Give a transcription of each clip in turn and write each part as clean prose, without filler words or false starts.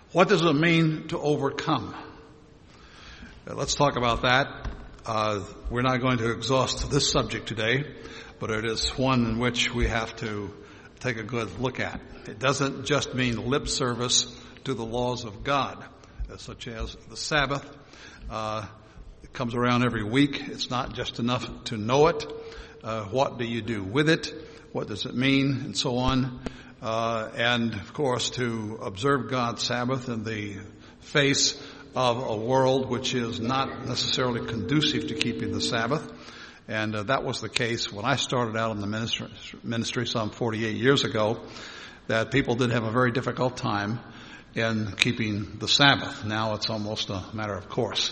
What does it mean to overcome? Let's talk about that. We're not going to exhaust this subject today, but it is one in which we have to take a good look at. It doesn't just mean lip service to the laws of God, such as the Sabbath. It comes around every week. It's not just enough to know it. What do you do with it? What does it mean? And so on. And of course, to observe God's Sabbath in the face of a world which is not necessarily conducive to keeping the Sabbath. And that was the case when I started out in the ministry some 48 years ago, that people did have a very difficult time in keeping the Sabbath. Now it's almost a matter of course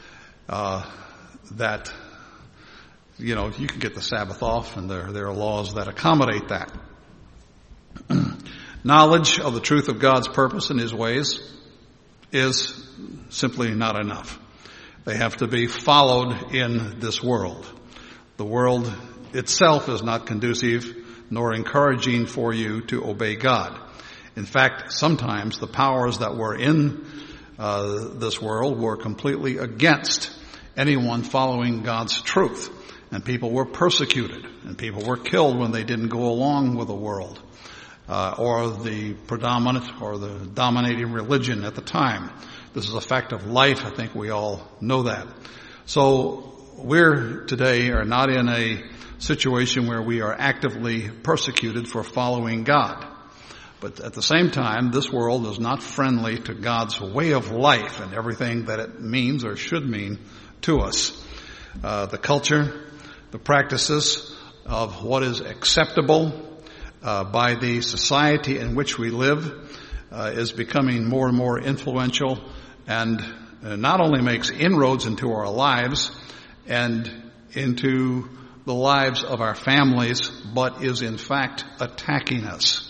that, you know, you can get the Sabbath off, and there are laws that accommodate that. Knowledge of the truth of God's purpose and His ways is simply not enough. They have to be followed in this world. The world itself is not conducive nor encouraging for you to obey God. In fact, sometimes the powers that were in this world were completely against anyone following God's truth. And people were persecuted, and people were killed when they didn't go along with the world, or the predominant or the dominating religion at the time. This is a fact of life. I think we all know that. So we're today are not in a situation where we are actively persecuted for following God. But at the same time, this world is not friendly to God's way of life and everything that it means or should mean to us. The culture, the practices of what is acceptable by the society in which we live is becoming more and more influential, and not only makes inroads into our lives and into the lives of our families, but is in fact attacking us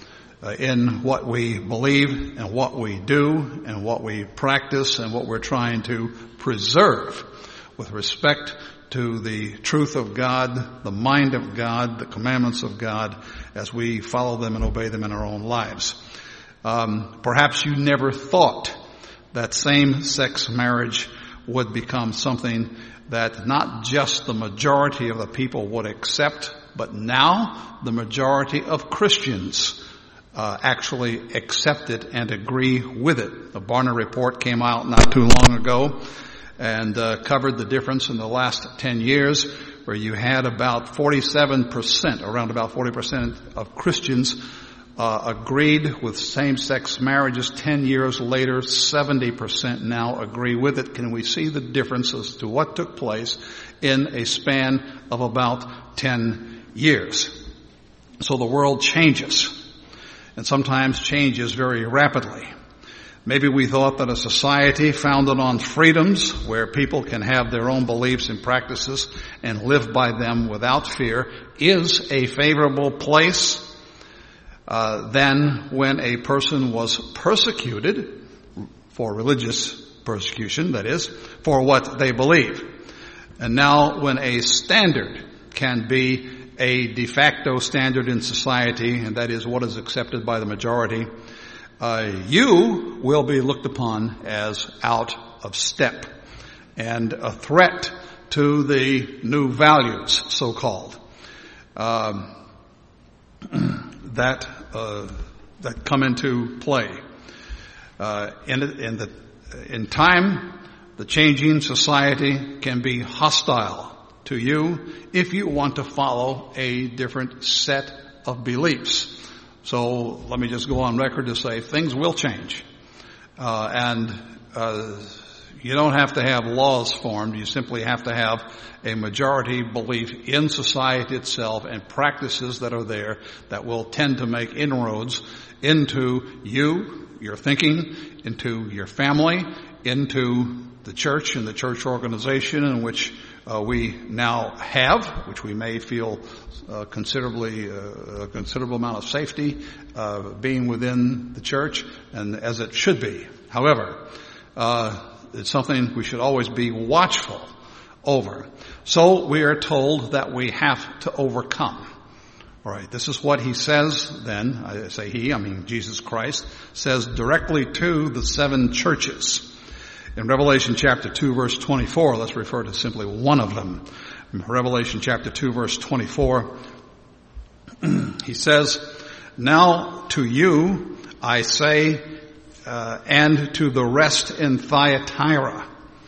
in what we believe and what we do and what we practice and what we're trying to preserve with respect to the truth of God, the mind of God, the commandments of God, as we follow them and obey them in our own lives. Perhaps you never thought that same-sex marriage would become something that not just the majority of the people would accept, but now the majority of Christians actually accept it and agree with it. The Barna Report came out not too long ago and covered the difference in the last 10 years, where you had about 47%, around about 40% of Christians agreed with same-sex marriages. 10 years later, 70% now agree with it. Can we see the difference as to what took place in a span of about 10 years? So the world changes, and sometimes changes very rapidly. Maybe we thought that a society founded on freedoms, where people can have their own beliefs and practices and live by them without fear, is a favorable place. Then when a person was persecuted for religious persecution, that is, for what they believe. And now when a standard can be a de facto standard in society, and that is what is accepted by the majority, you will be looked upon as out of step and a threat to the new values, so-called, that come into play. In time, the changing society can be hostile to you if you want to follow a different set of beliefs. So let me just go on record to say things will change. And you don't have to have laws formed. You simply have to have a majority belief in society itself and practices that are there that will tend to make inroads into you, your thinking, into your family, into the church and the church organization in which we now have, which we may feel a considerable amount of safety being within the church, and as it should be. However, it's something we should always be watchful over. So we are told that we have to overcome. All right, this is what he says then. I say he, I mean Jesus Christ, says directly to the 7 churches. In Revelation chapter 2 verse 24, let's refer to simply one of them. In Revelation chapter 2 verse 24, he says, "Now to you I say, and to the rest in Thyatira."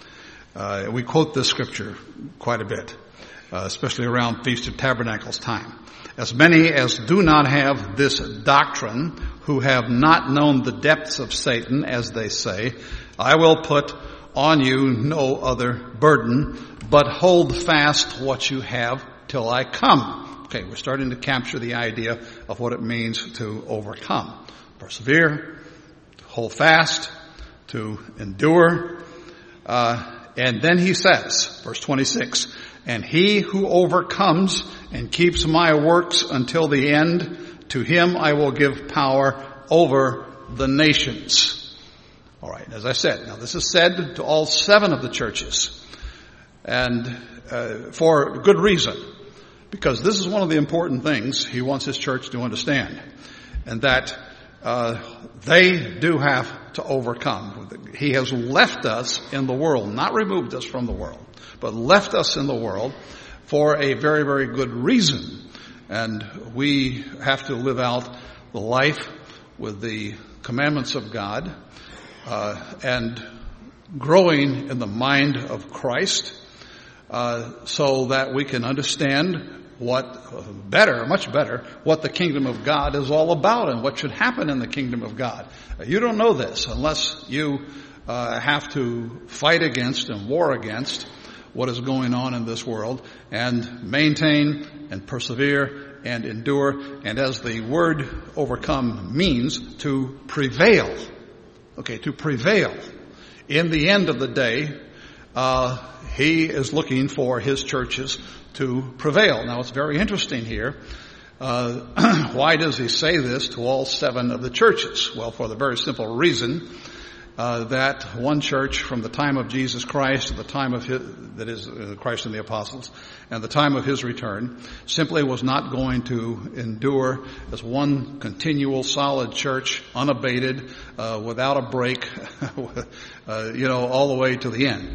We quote this scripture quite a bit, especially around Feast of Tabernacles time. "As many as do not have this doctrine, who have not known the depths of Satan, as they say, I will put on you no other burden, but hold fast what you have till I come." Okay, we're starting to capture the idea of what it means to overcome. Persevere, to hold fast, to endure. And then he says, verse 26, "And he who overcomes and keeps my works until the end, to him I will give power over the nations." All right, as I said, now this is said to all 7 of the churches, and for good reason, because this is one of the important things he wants his church to understand, and that they do have to overcome. He has left us in the world, not removed us from the world, but left us in the world for a very, very good reason. And we have to live out the life with the commandments of God, and growing in the mind of Christ, so that we can understand much better, what the kingdom of God is all about and what should happen in the kingdom of God. You don't know this unless you have to fight against and war against what is going on in this world, and maintain and persevere and endure. And as the word overcome means, to prevail. Okay, to prevail. In the end of the day, he is looking for his churches to prevail. Now, it's very interesting here. Why does he say this to all 7 of the churches? Well, for the very simple reason that one church from the time of Jesus Christ to the time of that is Christ and the apostles, and the time of his return, simply was not going to endure as one continual solid church, unabated, without a break, all the way to the end.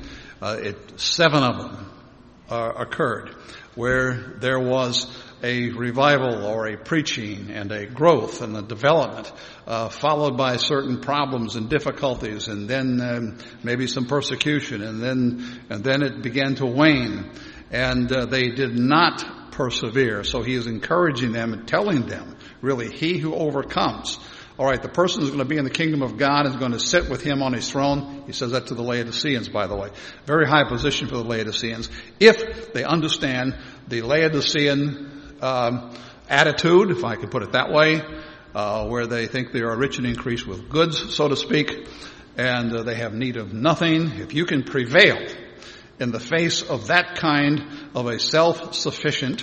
7 of them occurred where there was a revival or a preaching and a growth and a development, followed by certain problems and difficulties, and then maybe some persecution, and then it began to wane, and they did not persevere. So he is encouraging them and telling them, really, he who overcomes. All right, the person who's going to be in the kingdom of God is going to sit with him on his throne. He says that to the Laodiceans, by the way. Very high position for the Laodiceans, if they understand the Laodicean attitude, if I could put it that way, where they think they are rich and increased with goods, so to speak, and they have need of nothing. If you can prevail in the face of that kind of a self-sufficient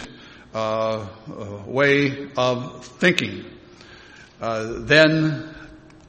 way of thinking, then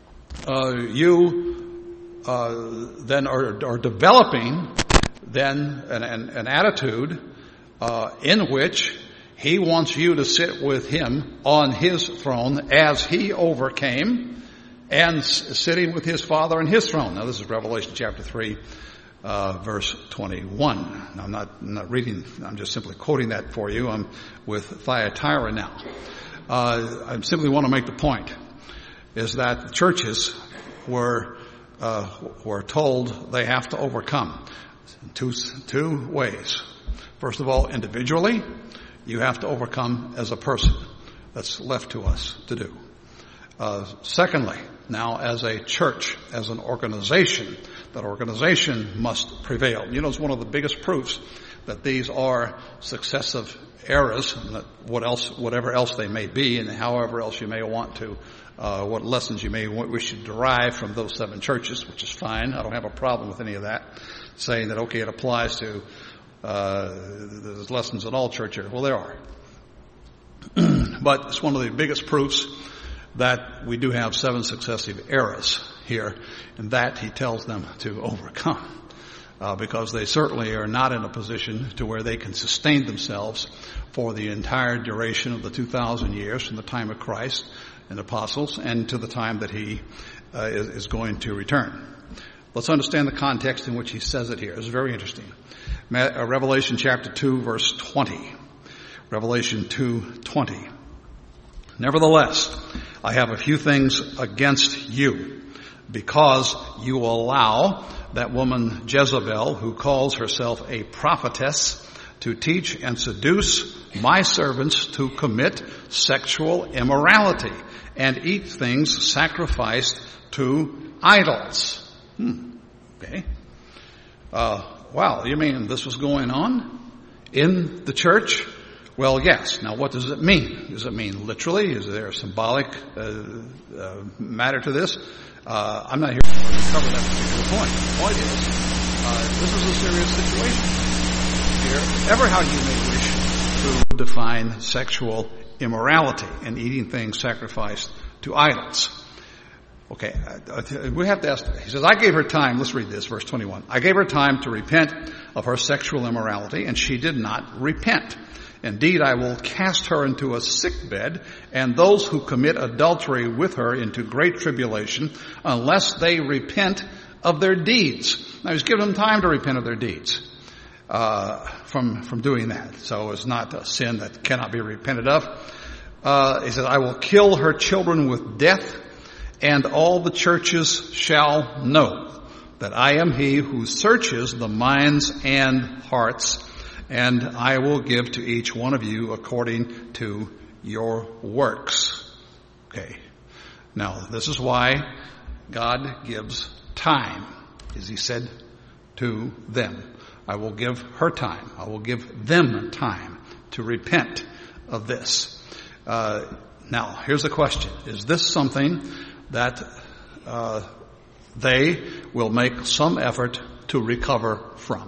you then are developing then an attitude in which he wants you to sit with him on his throne as he overcame, and sitting with his Father on his throne. Now, this is Revelation chapter 3, verse 21. Now, I'm not reading, I'm just simply quoting that for you. I'm with Thyatira now. I simply want to make the point is that the churches were told they have to overcome two ways. First of all, individually, you have to overcome as a person. That's left to us to do. Secondly, now as a church, as an organization, that organization must prevail. You know, it's one of the biggest proofs that these are successive eras, whatever else they may be, and however else you may want to, what lessons you may wish to derive from those 7 churches, which is fine. I don't have a problem with any of that. Saying that, okay, it applies to, there's lessons in all churches. Well, there are. But it's one of the biggest proofs that we do have 7 successive eras here, and that he tells them to overcome. because they certainly are not in a position to where they can sustain themselves for the entire duration of the 2,000 years from the time of Christ and apostles and to the time that he is going to return. Let's understand the context in which he says it here. It's very interesting. Revelation chapter 2, verse 20. Revelation 2:20. Nevertheless, I have a few things against you, because you allow that woman Jezebel, who calls herself a prophetess, to teach and seduce my servants to commit sexual immorality and eat things sacrificed to idols. Okay. Wow, you mean this was going on in the church? Well, yes. Now, what does it mean? Does it mean literally? Is there a symbolic matter to this? I'm not here to cover that particular point. The point is, this is a serious situation here. Ever how you may wish to define sexual immorality and eating things sacrificed to idols. Okay, we have to ask, he says, I gave her time, let's read this, verse 21. I gave her time to repent of her sexual immorality, and she did not repent. Indeed, I will cast her into a sickbed, and those who commit adultery with her into great tribulation, unless they repent of their deeds. Now, he's given them time to repent of their deeds from doing that. So it's not a sin that cannot be repented of. He says, I will kill her children with death, and all the churches shall know that I am he who searches the minds and hearts, and I will give to each one of you according to your works. Okay. Now, this is why God gives time, as he said to them. I will give her time. I will give them time to repent of this. Now, here's the question. Is this something that they will make some effort to recover from?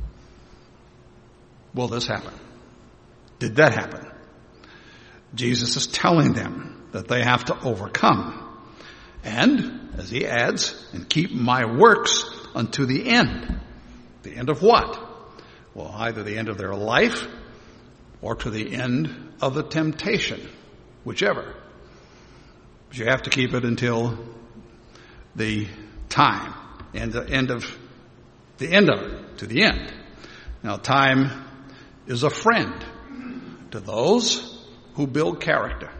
Will this happen? Did that happen? Jesus is telling them that they have to overcome. And, as he adds, and keep my works unto the end. The end of what? Well, either the end of their life or to the end of the temptation. Whichever. But you have to keep it until the time and the end of it, to the end. Now, time is a friend to those who build character.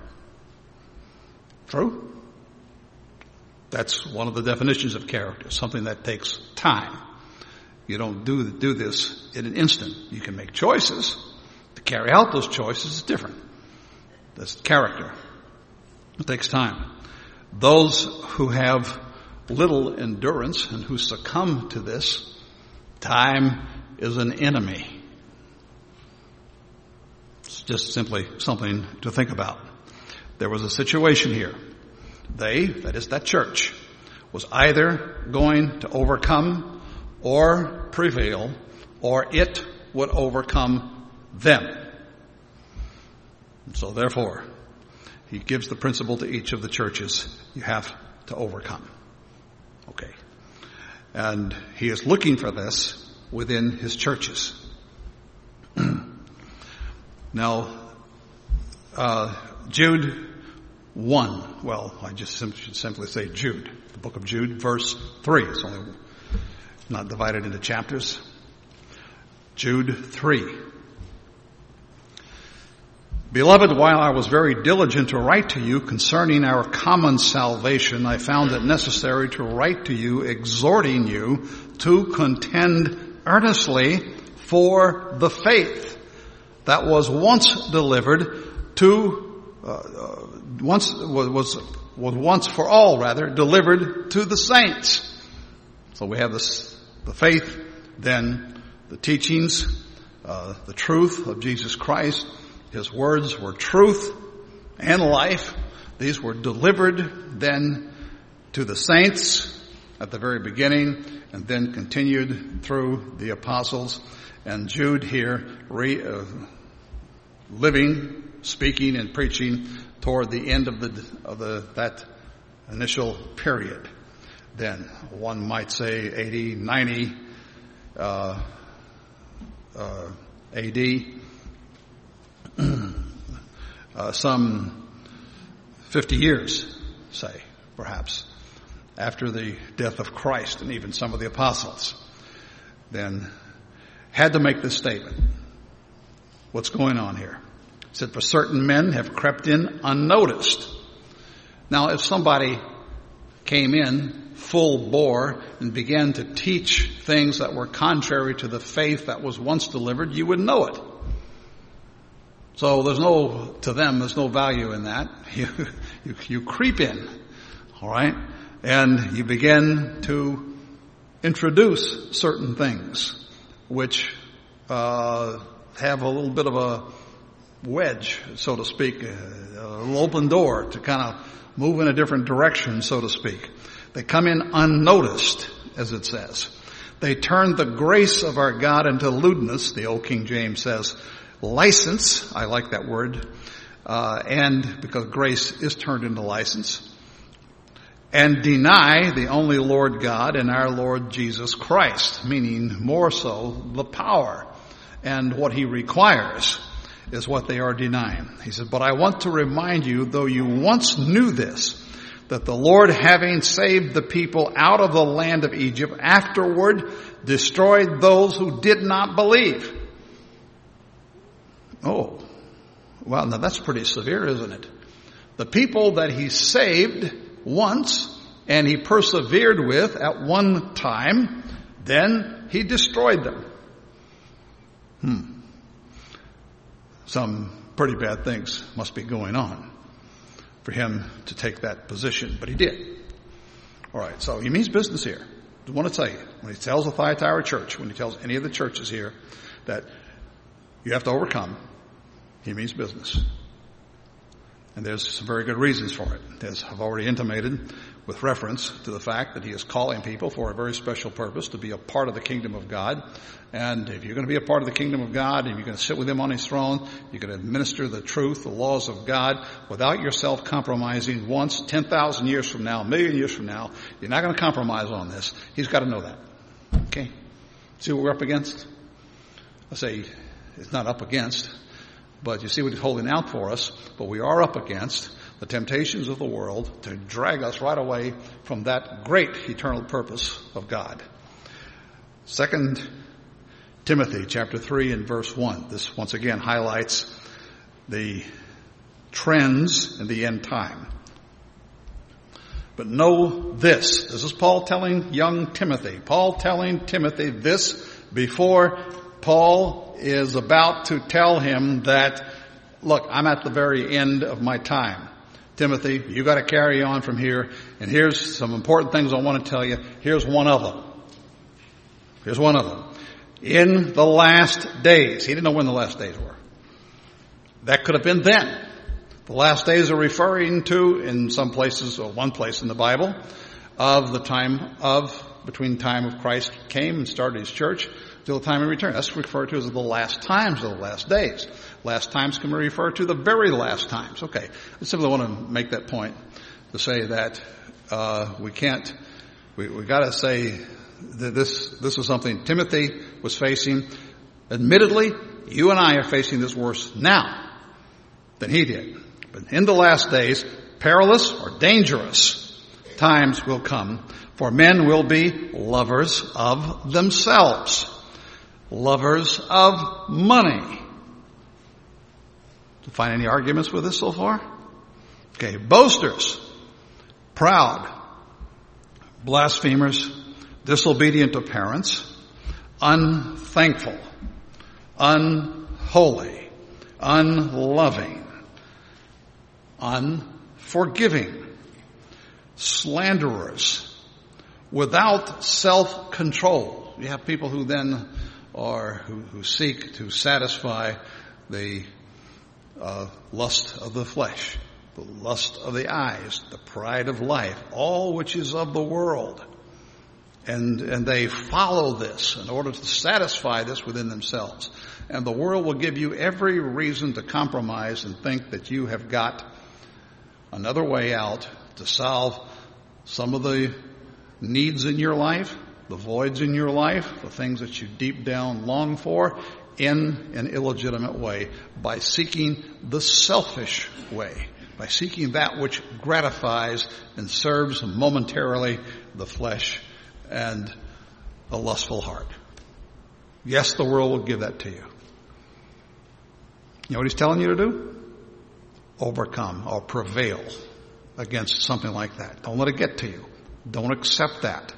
True? That's one of the definitions of character, something that takes time. You don't do this in an instant. You can make choices. To carry out those choices is different. That's character. It takes time. Those who have little endurance and who succumb to this, time is an enemy. It's just simply something to think about. There was a situation here. They, that is that church, was either going to overcome or prevail, or it would overcome them. So therefore, he gives the principle to each of the churches. You have to overcome. Okay. And he is looking for this within his churches. Now, Jude 1. Well, I just should simply say Jude. The book of Jude, verse 3. It's only not divided into chapters. Jude 3. Beloved, while I was very diligent to write to you concerning our common salvation, I found it necessary to write to you, exhorting you to contend earnestly for the faith that was once delivered once for all delivered to the saints. So we have the faith, then the teachings, the truth of Jesus Christ. His words were truth and life. These were delivered then to the saints at the very beginning and then continued through the apostles. And Jude here living, speaking, and preaching toward the end of that initial period. Then one might say 80, 90 A.D., some 50 years, say, perhaps, after the death of Christ and even some of the apostles, then had to make this statement. What's going on here? He said, for certain men have crept in unnoticed. Now, if somebody came in full bore and began to teach things that were contrary to the faith that was once delivered, you would know it. So there's no value in that. You creep in, all right, and you begin to introduce certain things which have a little bit of a wedge, so to speak, an open door to kind of move in a different direction, so to speak. They come in unnoticed, as it says. They turn the grace of our God into lewdness, the old King James says. License, I like that word, and because grace is turned into license. And deny the only Lord God and our Lord Jesus Christ, meaning more so the power and what he requires is what they are denying. He said, but I want to remind you, though you once knew this, that the Lord, having saved the people out of the land of Egypt, afterward destroyed those who did not believe. Oh, well, now that's pretty severe, isn't it? The people that he saved once and he persevered with at one time, then he destroyed them. Some pretty bad things must be going on for him to take that position, but he did. All right, so he means business here. I want to tell you, when he tells the Thyatira church, when he tells any of the churches here that you have to overcome, he means business. And there's some very good reasons for it, as I've already intimated, with reference to the fact that he is calling people for a very special purpose, to be a part of the kingdom of God. And if you're going to be a part of the kingdom of God, and you're going to sit with him on his throne, you're going to administer the truth, the laws of God, without yourself compromising once, 10,000 years from now, a million years from now, you're not going to compromise on this. He's got to know that. Okay? See what we're up against? I say it's not up against, but you see what he's holding out for us. But we are up against the temptations of the world to drag us right away from that great eternal purpose of God. 2 Timothy chapter 3 and verse 1. This once again highlights the trends in the end time. But know this. This is Paul telling young Timothy. Paul telling Timothy this before Paul is about to tell him that, look, I'm at the very end of my time. Timothy, you got to carry on from here. And here's some important things I want to tell you. Here's one of them. Here's one of them. In the last days. He didn't know when the last days were. That could have been then. The last days are referring to, in some places, or one place in the Bible, of the time of, between the time of Christ came and started his church till the time of return. That's referred to as the last times of the last days. Last times can be referred to the very last times. Okay. I simply want to make that point to say that, we got to say that this is something Timothy was facing. Admittedly, you and I are facing this worse now than he did. But in the last days, perilous or dangerous times will come, for men will be lovers of themselves, lovers of money. Do you find any arguments with this so far? Okay, boasters, proud, blasphemers, disobedient to parents, unthankful, unholy, unloving, unforgiving, slanderers, without self-control. You have people who then who seek to satisfy the lust of the flesh, the lust of the eyes, the pride of life, all which is of the world. And they follow this in order to satisfy this within themselves. And the world will give you every reason to compromise and think that you have got another way out to solve some of the needs in your life, the voids in your life, the things that you deep down long for, in an illegitimate way, by seeking the selfish way, by seeking that which gratifies and serves momentarily the flesh and a lustful heart. Yes, the world will give that to you. You know what he's telling you to do? Overcome or prevail against something like that. Don't let it get to you. Don't accept that.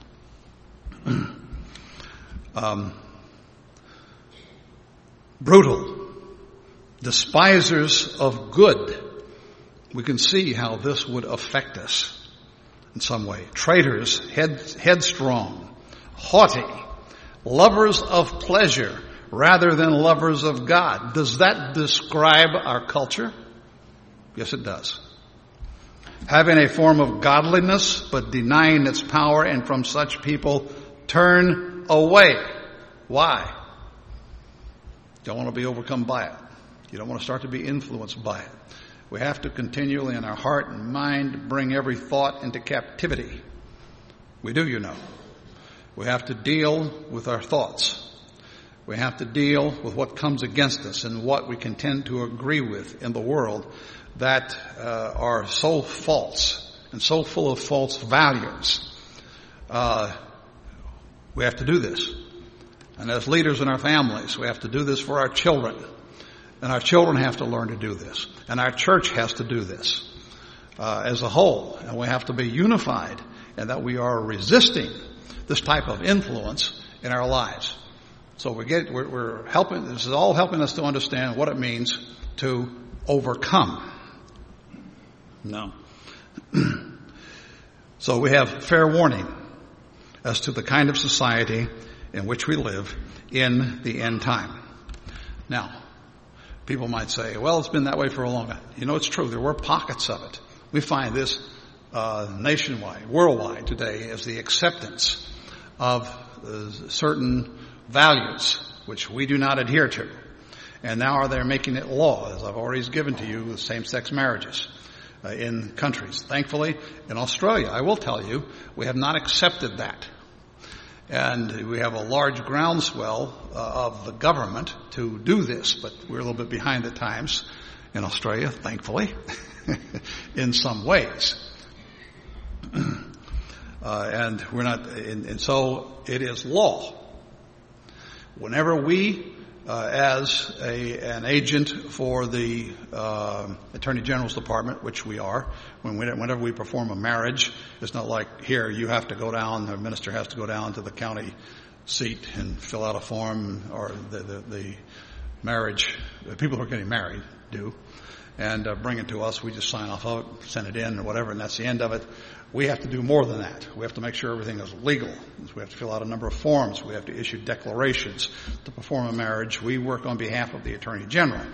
Brutal. Despisers of good. We can see how this would affect us in some way. Traitors, headstrong, haughty, lovers of pleasure rather than lovers of God. Does that describe our culture? Yes, it does. Having a form of godliness, but denying its power, and from such people turn away. Why? You don't want to be overcome by it. You don't want to start to be influenced by it. We have to continually in our heart and mind bring every thought into captivity. We do, you know. We have to deal with our thoughts. We have to deal with what comes against us and what we can tend to agree with in the world that are so false and so full of false values. We have to do this. And as leaders in our families, we have to do this for our children. And our children have to learn to do this. And our church has to do this as a whole. And we have to be unified and that we are resisting this type of influence in our lives. So we're helping, this is all helping us to understand what it means to overcome. No. So we have fair warning as to the kind of society in which we live in the end time. Now, people might say, well, it's been that way for a long time. You know, it's true. There were pockets of it. We find this nationwide, worldwide today as the acceptance of certain values which we do not adhere to. And now they're making it law, as I've already given to you, with same-sex marriages in countries. Thankfully, in Australia, I will tell you, we have not accepted that. And we have a large groundswell of the government to do this, but we're a little bit behind the times in Australia, thankfully, in some ways. And we're not, and so it is law. Whenever we, as an agent for the Attorney General's Department, which we are, whenever we perform a marriage, it's not like here you have to go down, the minister has to go down to the county seat and fill out a form, or the marriage, the people who are getting married do, and bring it to us. We just sign off of it, send it in or whatever, and that's the end of it. We have to do more than that. We have to make sure everything is legal. We have to fill out a number of forms. We have to issue declarations to perform a marriage. We work on behalf of the Attorney General.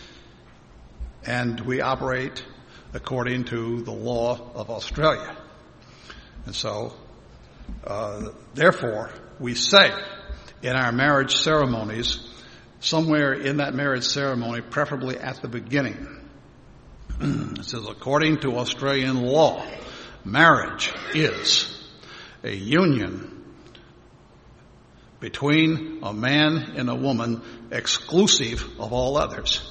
And we operate according to the law of Australia. And so, therefore, we say in our marriage ceremonies, somewhere in that marriage ceremony, preferably at the beginning, it says, according to Australian law, marriage is a union between a man and a woman exclusive of all others.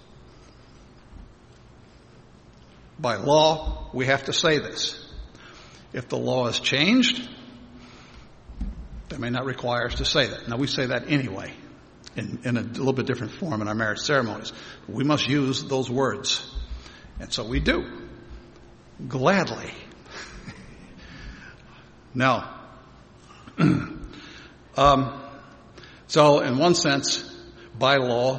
By law, we have to say this. If the law is changed, they may not require us to say that. Now, we say that anyway, in a little bit different form in our marriage ceremonies. We must use those words. And so we do. Gladly. Now, so in one sense, by law,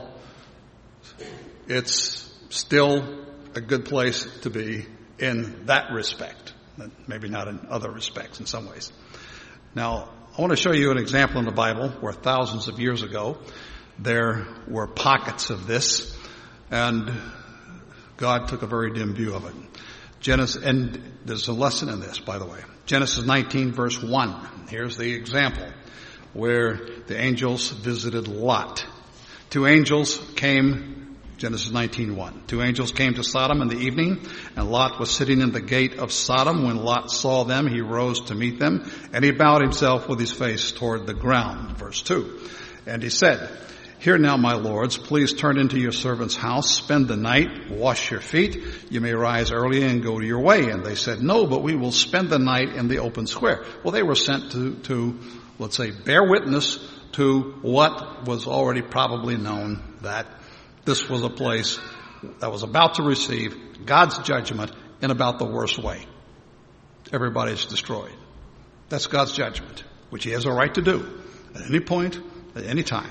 it's still a good place to be in that respect. Maybe not in other respects in some ways. Now, I want to show you an example in the Bible where thousands of years ago there were pockets of this, and God took a very dim view of it. Genesis, and there's a lesson in this, by the way. Genesis 19, verse 1. Here's the example where the angels visited Lot. Two angels came Genesis 19:1. 2 angels came to Sodom in the evening, and Lot was sitting in the gate of Sodom. When Lot saw them, he rose to meet them, and he bowed himself with his face toward the ground. Verse 2. And he said, "Hear now, my lords, please turn into your servant's house, spend the night, wash your feet. You may rise early and go to your way." And they said, "No, but we will spend the night in the open square." Well, they were sent to let's say, bear witness to what was already probably known, that this was a place that was about to receive God's judgment in about the worst way. Everybody's destroyed. That's God's judgment, which he has a right to do at any point, at any time.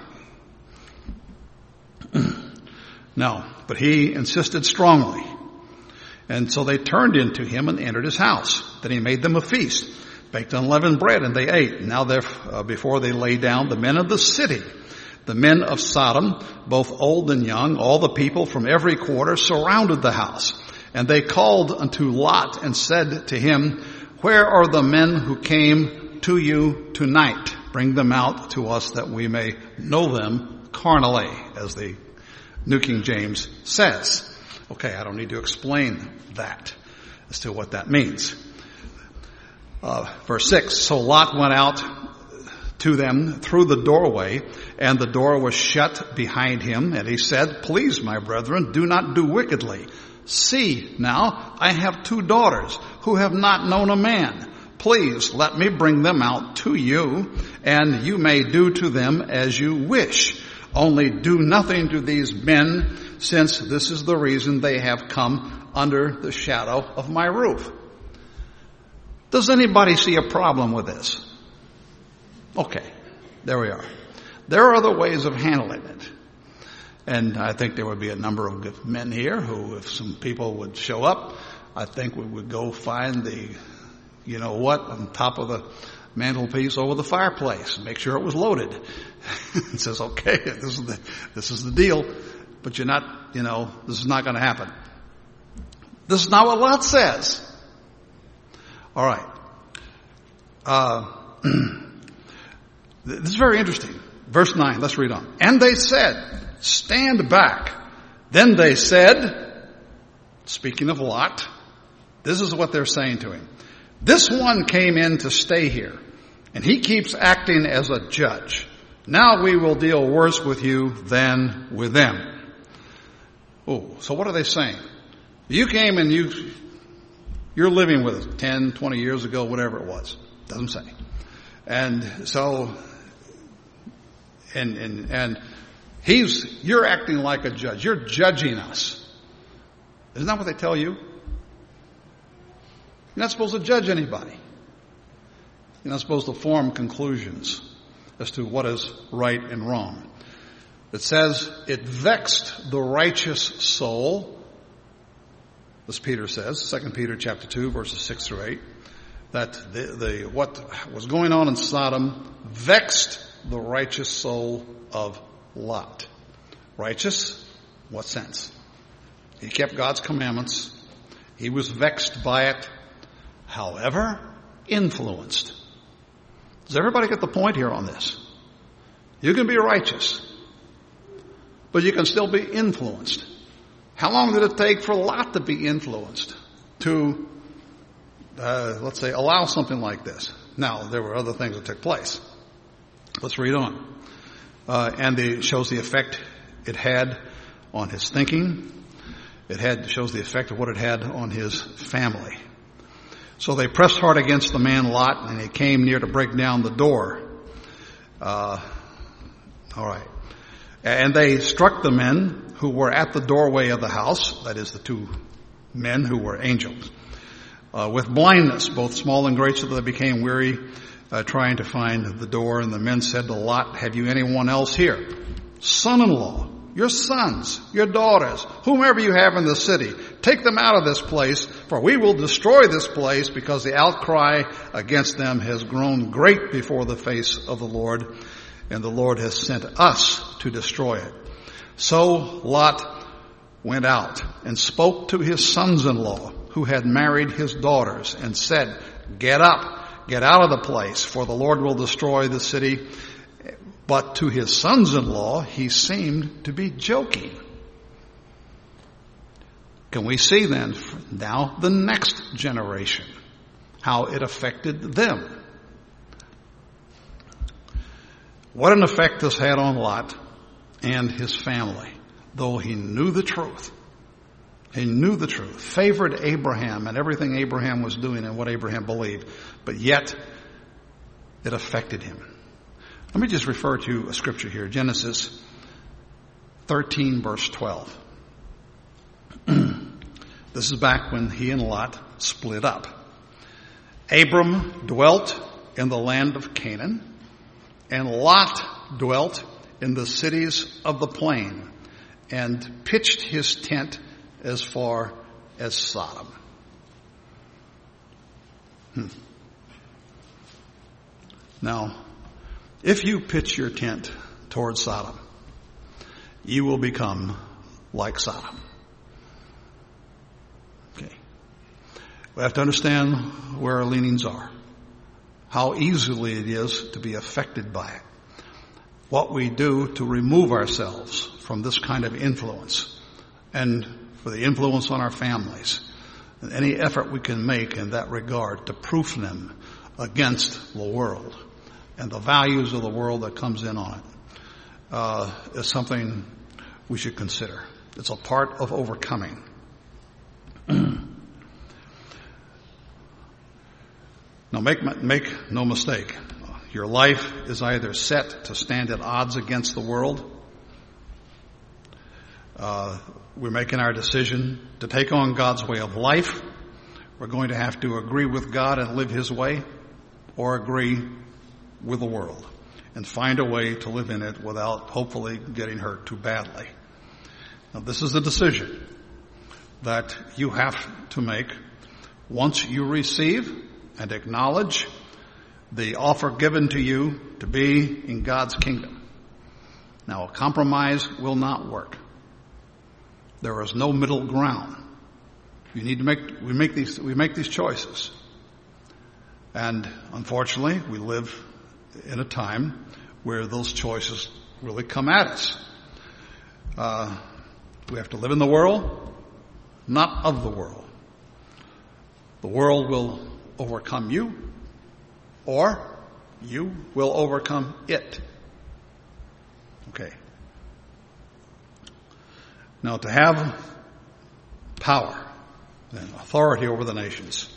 No, but he insisted strongly. And so they turned into him and entered his house. Then he made them a feast, baked unleavened bread, and they ate. Now before they lay down, the men of the city, the men of Sodom, both old and young, all the people from every quarter, surrounded the house. And they called unto Lot and said to him, "Where are the men who came to you tonight? Bring them out to us that we may know them carnally," as the New King James says. Okay, I don't need to explain that as to what that means. Verse 6, so Lot went out to them through the doorway, and the door was shut behind him. And he said, "Please, my brethren, do not do wickedly. See, now, I have 2 daughters who have not known a man. Please let me bring them out to you, and you may do to them as you wish. Only do nothing to these men, since this is the reason they have come under the shadow of my roof." Does anybody see a problem with this? Okay, there we are. There are other ways of handling it. And I think there would be a number of good men here who, if some people would show up, I think we would go find the, you know what, on top of the mantelpiece over the fireplace, make sure it was loaded. It says, okay, this is the deal, but you're not, this is not going to happen. This is not what Lot says. All right. This is very interesting. Verse 9, let's read on. And they said, "Stand back." Then they said, speaking of Lot, this is what they're saying to him. "This one came in to stay here, and he keeps acting as a judge. Now we will deal worse with you than with them." Oh, so what are they saying? You came and you're living with us 10, 20 years ago, whatever it was. Doesn't say. And so, and you're acting like a judge. You're judging us. Isn't that what they tell you? You're not supposed to judge anybody. You're not supposed to form conclusions as to what is right and wrong. It says, it vexed the righteous soul, as Peter says, 2 Peter chapter 2, verses 6 through 8, that what was going on in Sodom vexed the righteous soul of Lot. Righteous? What sense? He kept God's commandments. He was vexed by it. However, influenced. Does everybody get the point here on this? You can be righteous, but you can still be influenced. How long did it take for Lot to be influenced to, let's say, allow something like this? Now, there were other things that took place. Let's read on. And it shows the effect it had on his thinking. Shows the effect of what it had on his family. So they pressed hard against the man Lot, and he came near to break down the door. All right. And they struck the men who were at the doorway of the house, that is the 2 men who were angels, with blindness, both small and great, so that they became weary trying to find the door. And the men said to Lot, "Have you anyone else here? Son-in-law, your sons, your daughters, whomever you have in the city, take them out of this place, for we will destroy this place, because the outcry against them has grown great before the face of the Lord, and the Lord has sent us to destroy it." So Lot went out and spoke to his sons-in-law, who had married his daughters, and said, "Get up, get out of the place, for the Lord will destroy the city." But to his sons-in-law, he seemed to be joking. Can we see then now the next generation, how it affected them? What an effect this had on Lot and his family, though he knew the truth. He knew the truth, favored Abraham and everything Abraham was doing and what Abraham believed, but yet it affected him. Let me just refer to a scripture here, Genesis 13, verse 12. This is back when he and Lot split up. Abram dwelt in the land of Canaan, and Lot dwelt in the cities of the plain, and pitched his tent as far as Sodom. Now, if you pitch your tent toward Sodom, you will become like Sodom. Okay. We have to understand where our leanings are, how easily it is to be affected by it, what we do to remove ourselves from this kind of influence, and for the influence on our families, and any effort we can make in that regard to proof them against the world and the values of the world that comes in on it, is something we should consider. It's a part of overcoming. Now make no mistake. Your life is either set to stand at odds against the world. We're making our decision to take on God's way of life. We're going to have to agree with God and live His way, or agree with the world and find a way to live in it without hopefully getting hurt too badly. Now, this is a decision that you have to make once you receive and acknowledge the offer given to you to be in God's kingdom. Now, a compromise will not work. There is no middle ground. We make these choices. And unfortunately, we live in a time where those choices really come at us. We have to live in the world, not of the world. The world will overcome you, or you will overcome it. Okay. Now, to have power and authority over the nations,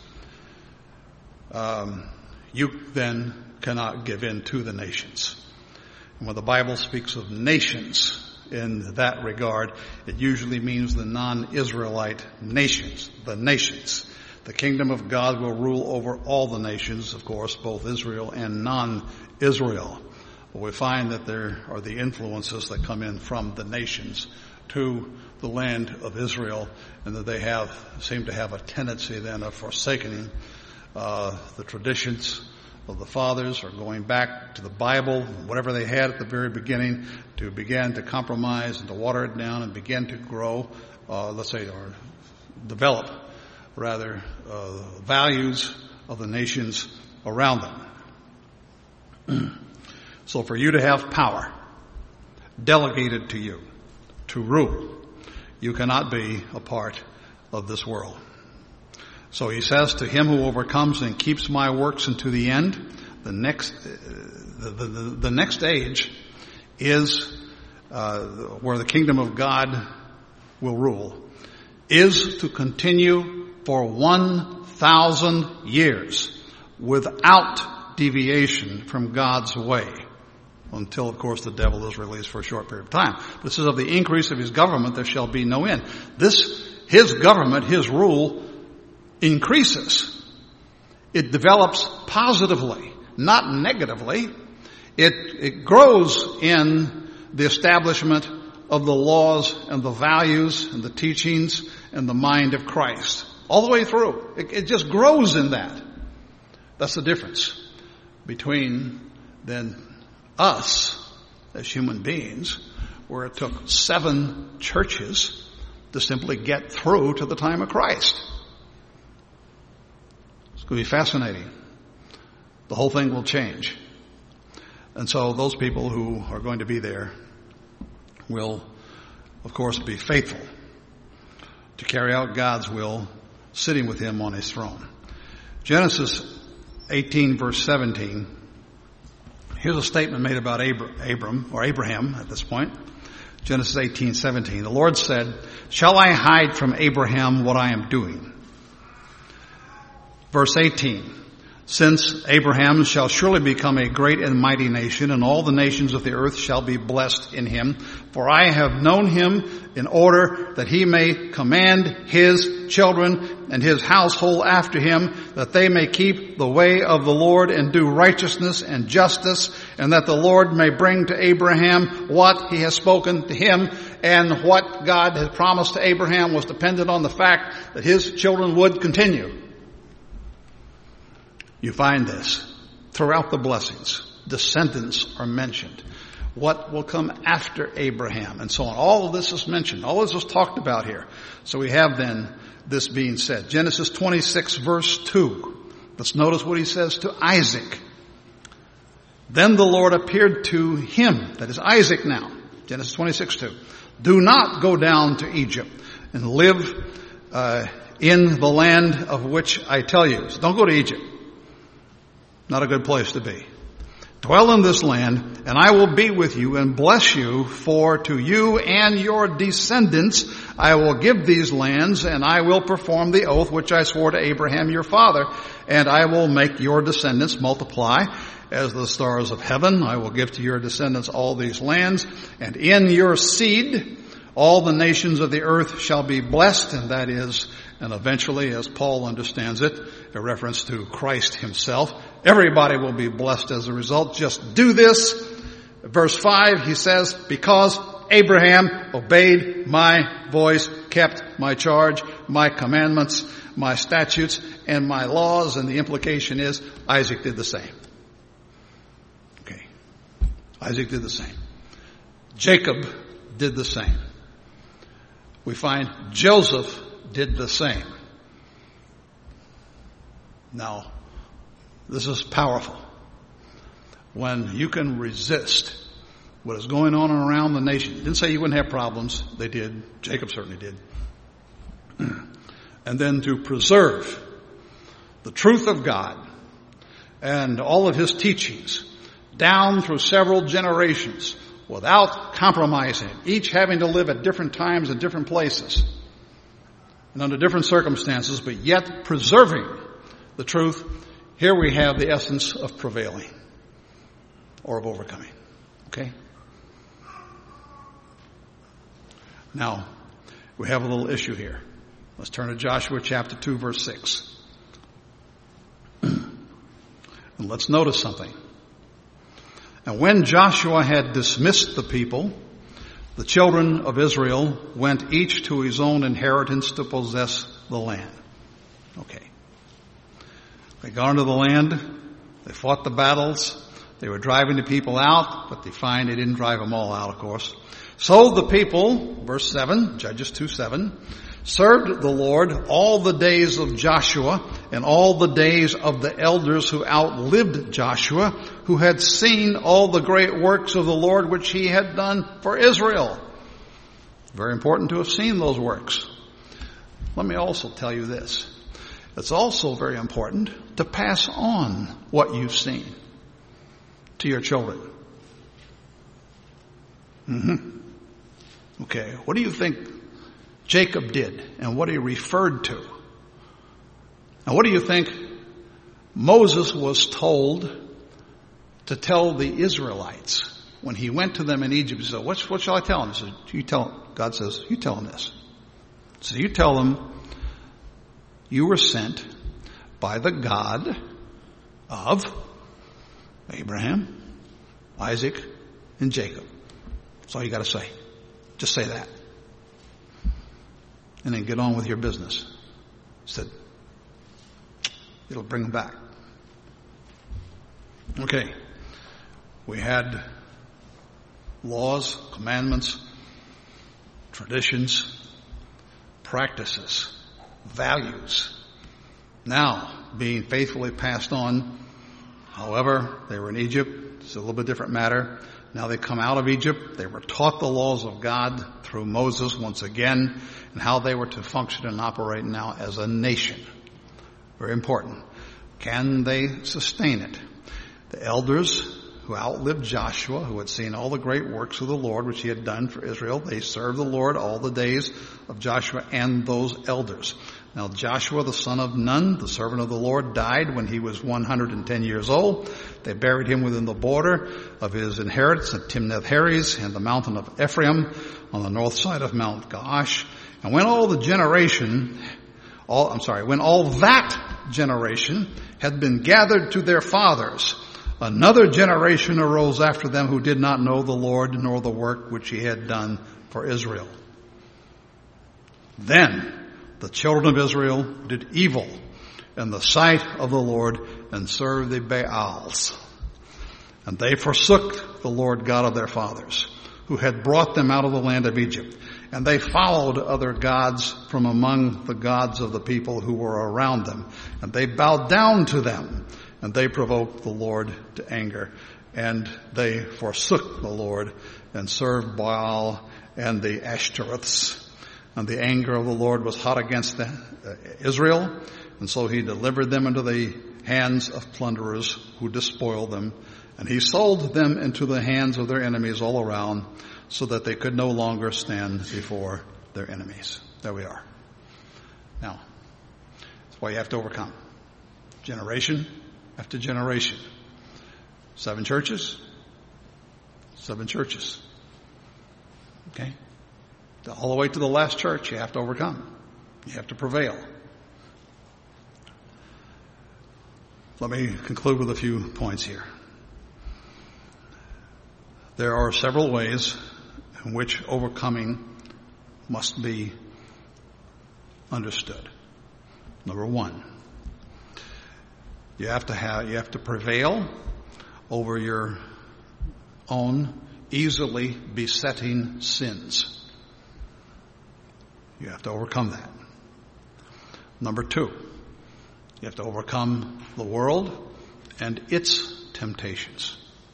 you then cannot give in to the nations. And when the Bible speaks of nations in that regard, it usually means the non-Israelite nations, the nations. The kingdom of God will rule over all the nations, of course, both Israel and non-Israel. But we find that there are the influences that come in from the nations to the land of Israel, and that they seem to have a tendency then of forsaking the traditions of the fathers, or going back to the Bible, whatever they had at the very beginning, to begin to compromise and to water it down and begin to grow, or develop, rather, values of the nations around them. So for you to have power delegated to you to rule, you cannot be a part of this world. So he says, to him who overcomes and keeps my works unto the end, the next age is where the kingdom of God will rule, is to continue for 1,000 years without deviation from God's way, until, of course, the devil is released for a short period of time. This is of the increase of his government there shall be no end. His government, his rule, increases. It develops positively, not negatively. It grows in the establishment of the laws and the values and the teachings and the mind of Christ. All the way through. It just grows in that. That's the difference between then us as human beings, where it took 7 churches to simply get through to the time of Christ. It's going to be fascinating. The whole thing will change. And so those people who are going to be there will, of course, be faithful to carry out God's will, sitting with him on his throne. Genesis 18 verse 17. Here's a statement made about Abraham at this point. Genesis 18:17. The Lord said, "Shall I hide from Abraham what I am doing?" Verse 18. "Since Abraham shall surely become a great and mighty nation, and all the nations of the earth shall be blessed in him. For I have known him in order that he may command his children and his household after him, that they may keep the way of the Lord and do righteousness and justice, and that the Lord may bring to Abraham what he has spoken to him." And what God had promised to Abraham was dependent on the fact that his children would continue. You find this throughout the blessings. Descendants are mentioned. What will come after Abraham and so on. All of this is mentioned. All of this is talked about here. So we have then this being said. Genesis 26 verse 2. Let's notice what he says to Isaac. "Then the Lord appeared to him," that is Isaac now. Genesis 26:2. "Do not go down to Egypt and live in the land of which I tell you." So don't go to Egypt. Not a good place to be. "Dwell in this land, and I will be with you and bless you, for to you and your descendants I will give these lands, and I will perform the oath which I swore to Abraham your father, and I will make your descendants multiply as the stars of heaven. I will give to your descendants all these lands, and in your seed all the nations of the earth shall be blessed." And that is, and eventually, as Paul understands it, a reference to Christ himself. Everybody will be blessed as a result. Just do this. Verse 5, he says, "Because Abraham obeyed my voice, kept my charge, my commandments, my statutes, and my laws." And the implication is Isaac did the same. Okay. Isaac did the same. Jacob did the same. We find Joseph did the same. Now, this is powerful. When you can resist what is going on around the nation. Didn't say you wouldn't have problems. They did. Jacob certainly did. And then to preserve the truth of God and all of his teachings down through several generations without compromising, each having to live at different times and different places and under different circumstances, but yet preserving the truth. Here we have the essence of prevailing or of overcoming. Okay? Now, we have a little issue here. Let's turn to Joshua chapter 2, verse 6. And let's notice something. "And when Joshua had dismissed the people, the children of Israel went each to his own inheritance to possess the land." Okay. They got into the land. They fought the battles. They were driving the people out, but they find they didn't drive them all out, of course. "So the people," verse 7, Judges 2:7, "served the Lord all the days of Joshua and all the days of the elders who outlived Joshua, who had seen all the great works of the Lord which he had done for Israel." Very important to have seen those works. Let me also tell you this. It's also very important to pass on what you've seen to your children. Okay, what do you think Jacob did and what he referred to? And what do you think Moses was told to tell the Israelites when he went to them in Egypt? He said, what shall I tell them? He said, God says, you tell them this. So you tell them, you were sent by the God of Abraham, Isaac, and Jacob. That's all you got to say. Just say that. And then get on with your business. He said, it'll bring them back. Okay. We had laws, commandments, traditions, practices, values, now being faithfully passed on. However, they were in Egypt. It's a little bit different matter. Now they come out of Egypt. They were taught the laws of God through Moses once again, and how they were to function and operate now as a nation. Very important. Can they sustain it? The elders who outlived Joshua, who had seen all the great works of the Lord which he had done for Israel, they served the Lord all the days of Joshua and those elders. Now Joshua, the son of Nun, the servant of the Lord, died when he was 110 years old. They buried him within the border of his inheritance at Timnath-Heres and the mountain of Ephraim on the north side of Mount Gaash. And when all that generation had been gathered to their fathers, another generation arose after them who did not know the Lord nor the work which he had done for Israel. Then the children of Israel did evil in the sight of the Lord and served the Baals. And they forsook the Lord God of their fathers, who had brought them out of the land of Egypt. And they followed other gods from among the gods of the people who were around them. And they bowed down to them. And they provoked the Lord to anger. And they forsook the Lord and served Baal and the Ashtoreths. And the anger of the Lord was hot against Israel. And so he delivered them into the hands of plunderers who despoiled them. And he sold them into the hands of their enemies all around, so that they could no longer stand before their enemies. There we are. Now, that's why you have to overcome. Generation after generation. 7 churches. 7 churches. Okay? All the way to the last church, you have to overcome. You have to prevail. Let me conclude with a few points here. There are several ways in which overcoming must be understood. Number 1, you have to prevail over your own easily besetting sins. You have to overcome that. Number 2, you have to overcome the world and its temptations.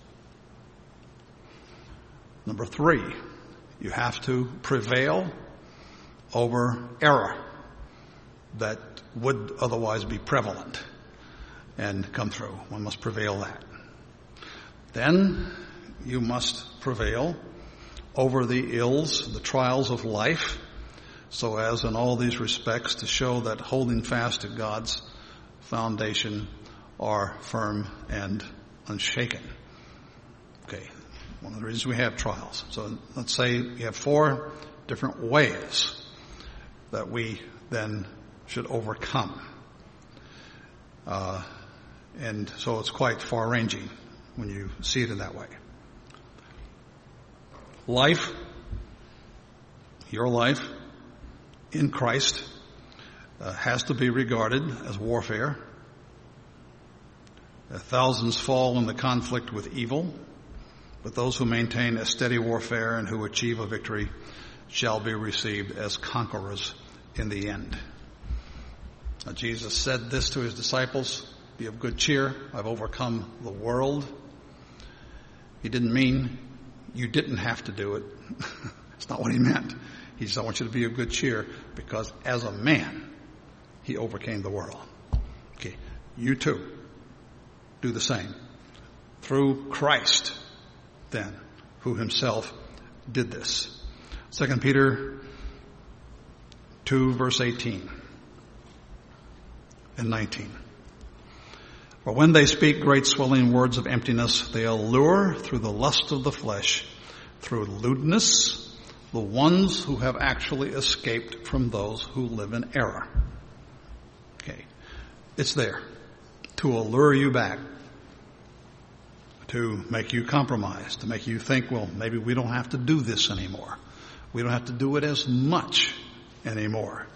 Number 3, you have to prevail over error that would otherwise be prevalent and come through. One must prevail that. Then you must prevail over the ills, the trials of life, so as in all these respects to show that holding fast to God's foundation are firm and unshaken. Okay. One of the reasons we have trials. So let's say you have 4 different ways that we then should overcome. And so it's quite far-ranging when you see it in that way. Life, your life in Christ, has to be regarded as warfare. Thousands fall in the conflict with evil, but those who maintain a steady warfare and who achieve a victory shall be received as conquerors in the end. Now, Jesus said this to his disciples, "Be of good cheer, I've overcome the world." He didn't mean you didn't have to do it. That's not what he meant. He said, I want you to be of good cheer because as a man, he overcame the world. Okay, you too do the same. Through Christ, then, who himself did this. 2 Peter 2, verse 18 and 19. For when they speak great swelling words of emptiness, they allure through the lust of the flesh, through lewdness, the ones who have actually escaped from those who live in error. Okay. It's there to allure you back, to make you compromise, to make you think, well, maybe we don't have to do this anymore. We don't have to do it as much anymore.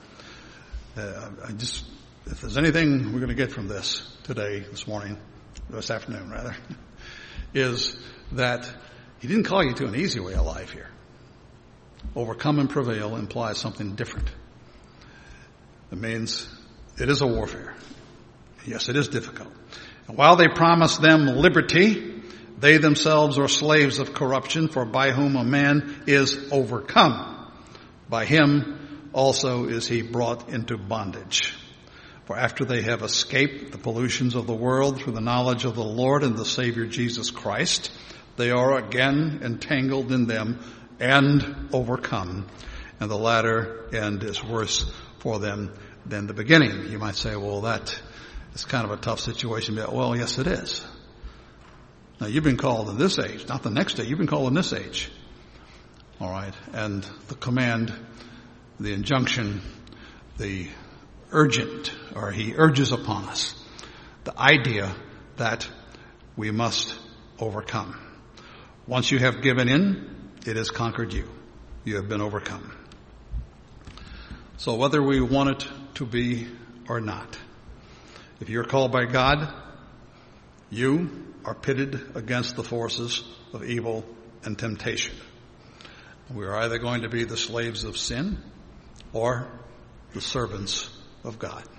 If there's anything we're going to get from this today, this afternoon, is that he didn't call you to an easy way of life here. Overcome and prevail implies something different. It means it is a warfare. Yes, it is difficult. And while they promise them liberty, They themselves are slaves of corruption, for by whom a man is overcome, by him also is he brought into bondage. For after they have escaped the pollutions of the world through the knowledge of the Lord and the Savior Jesus Christ, they are again entangled in them and overcome. And the latter end is worse for them than the beginning. You might say, well, that is kind of a tough situation. Well, yes, it is. Now, you've been called in this age, not the next age. You've been called in this age. All right. And the command, the injunction, the urgent, or he urges upon us the idea that we must overcome. Once you have given in, it has conquered you. You have been overcome. So whether we want it to be or not, if you're called by God, you are pitted against the forces of evil and temptation. We are either going to be the slaves of sin or the servants of God.